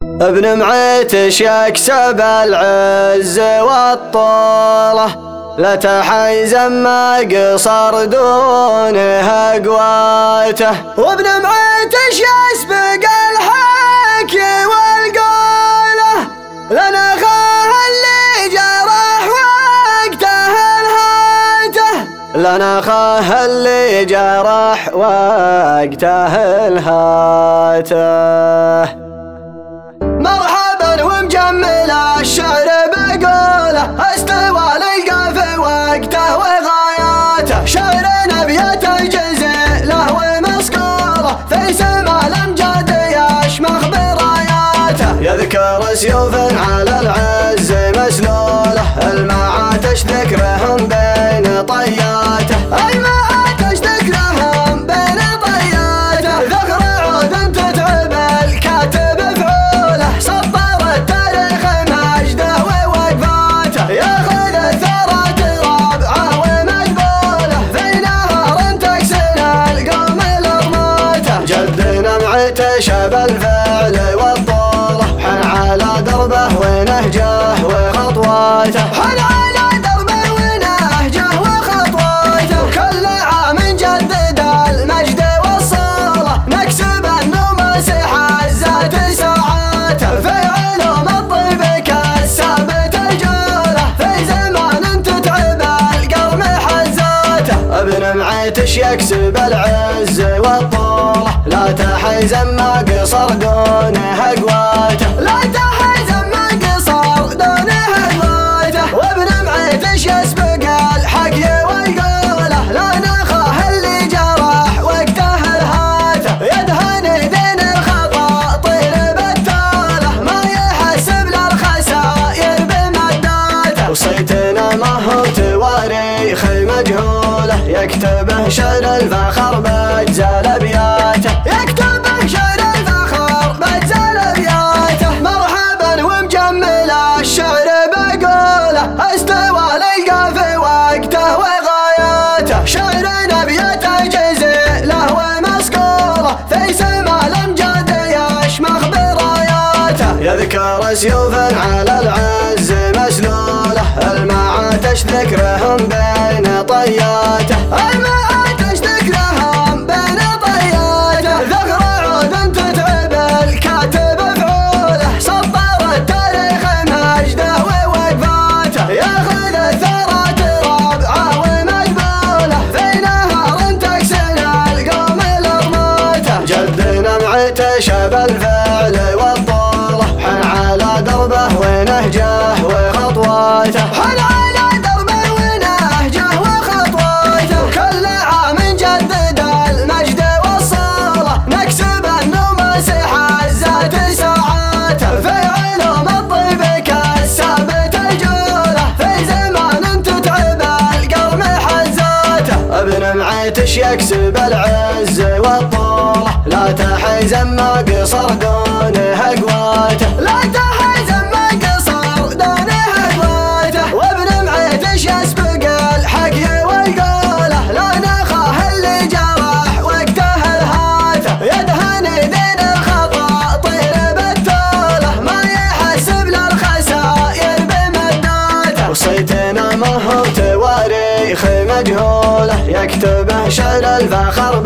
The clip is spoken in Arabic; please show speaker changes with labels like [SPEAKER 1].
[SPEAKER 1] ابن معيتش يكسب العز والطولة، لا تحيز ما قصر دونه قواته. وابن معيتش يسبق الحكي والقوله، لنا خاه اللي جرح وقته الهاته، لنا خاه اللي جرح وقته الهاته. مرحبا ومجمل الشعر بقوله، استوى للقى في وقته وغاياته. شعرنا بيته جزء له ومصقوله، في سما الامجاد يشمخ براياته. يذكر سيوف على العز مسلوله، المعاتش ذكرهم بين طياته، المعاتش ذكرهم بين طياته. ذكر عود تتعب الكاتب فعوله، سطر التاريخ مجده ووقفاته. ياخذ الثرى رابعه ومجبوله، في نهر تكسر القوم لرماته. جدنا معيتش بالفعل والطوله، حن على دربه ونهجه وخطواته، حن على دربه ونهجه وخطواته. كل عام نجدد المجد والصوله، نكسب النوم حزات ساعاته. في علوم الطب كالثابت الجوله، في زمان تتعب القرن حزاته. ابن معيتش يكسب العز والطوله، لا تحيز ما قصر دونه قواته، لا تحيز ما قصر دونه قواته. وابن معيتش يسبق الحكي والقوله، لا نخاه اللي جرح وقته الهاته. يدهن دين الخطا طير بالتاله، ما يحسب للخسائر بمداته. وصيتنا ما هو تواريخ مجهوله، يكتبه شعر الفخر باجزال ابياته، يكتبه شعر الفخر باجزال ابياته. مرحبا ومجمل الشعر بقوله، استوى للقى في وقته وغاياته. شعرنا بيته جزء له ومصقوله، في سما الامجاد يشمخ براياته. يذكر سيوف على العز مسلوله، المعاتش ذكرهم بين طياته، المعاتش ذكرهم بين طياته. ذكر عود تتعب الكاتب فعوله، سطر التاريخ مجده ووقفاته. ياخذ الثرى رابعه ومجبوله، في نهر تكسر القوم لرماته. جدنا معيتش بالفعل والطوله، حن على دربه ونهجه وخطواته، حن على دربه ونهجه وخطواته. كل عام نجدد المجد والصوله، نكسب النوم حزات ساعاته. في علوم الطب كالثابت الجوله، في زمان تتعب القرن حزاته. ابن معيتش يكسب العز والطوله، لا تحيز ما قصر دونه قواته، لا تحيز ما قصر دونه قواته. وابن معيتش يسبق الحكي والقوله، لا نخاه اللي جرح وقته الهاته. يدهن دين الخطا طير بالتوله، ما يحسب للخسائر بمداته. وصيتنا ما هو تواريخ مجهوله، يكتبه شعر الفخر